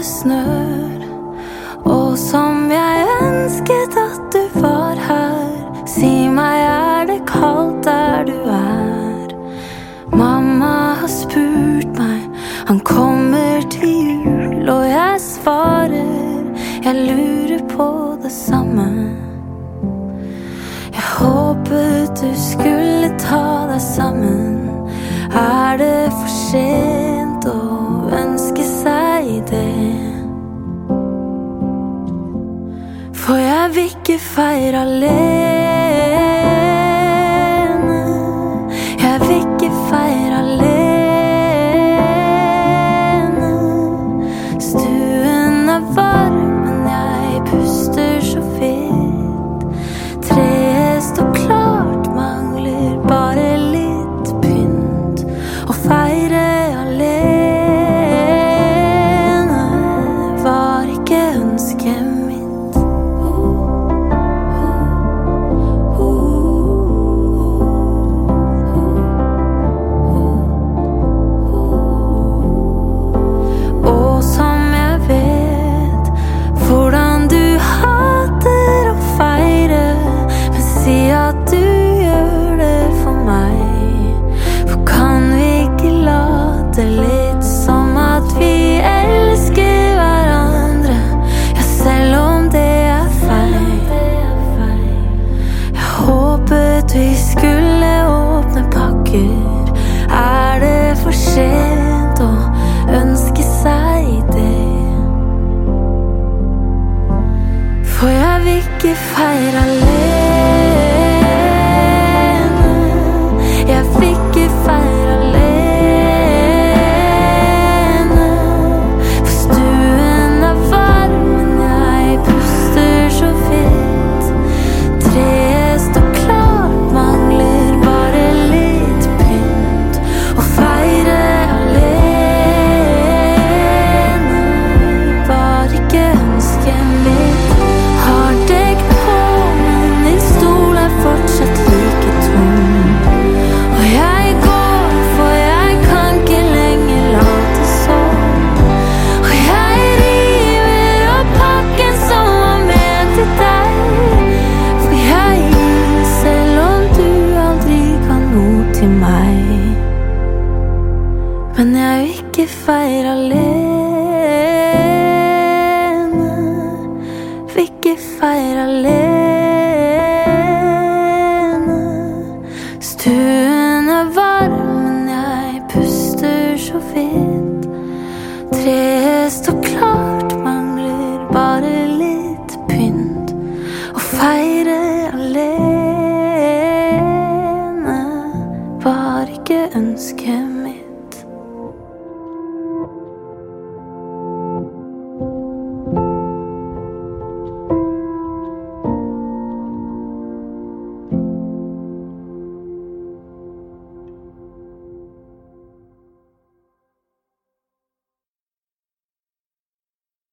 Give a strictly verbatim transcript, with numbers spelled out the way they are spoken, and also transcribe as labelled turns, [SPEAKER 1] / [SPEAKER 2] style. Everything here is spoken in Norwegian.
[SPEAKER 1] snør, og som jeg ønsket at du var her. Si meg, er det kaldt der du er? Mamma har spurt meg, han kommer til jul, og jeg svarer, jeg lurer på det samme. Jeg håpet du skulle ta deg sammen. Er det for sent å ønske seg det? For jeg vil ikke feire alene. Jeg vil ikke feire alene. Stuen er varm, men jeg puster så vidt. Treet står klart, mangler bare litt pynt. Å feire alene var ikke ønsket mitt. Litt som at vi elsker hverandre, ja, selv om det er feil. Jeg håpet vi skulle åpne pakker. Er det for sent å ønske seg det? For jeg vil ikke feire alene. Jeg vil ikke feire alene. Men jeg vil ikke feire alene. Vil ikke feire alene. Stuen er varm, men jeg puster så vidt. Treet står klart, mangler bare litt pynt. Å feire alene var ikke ønsket mitt.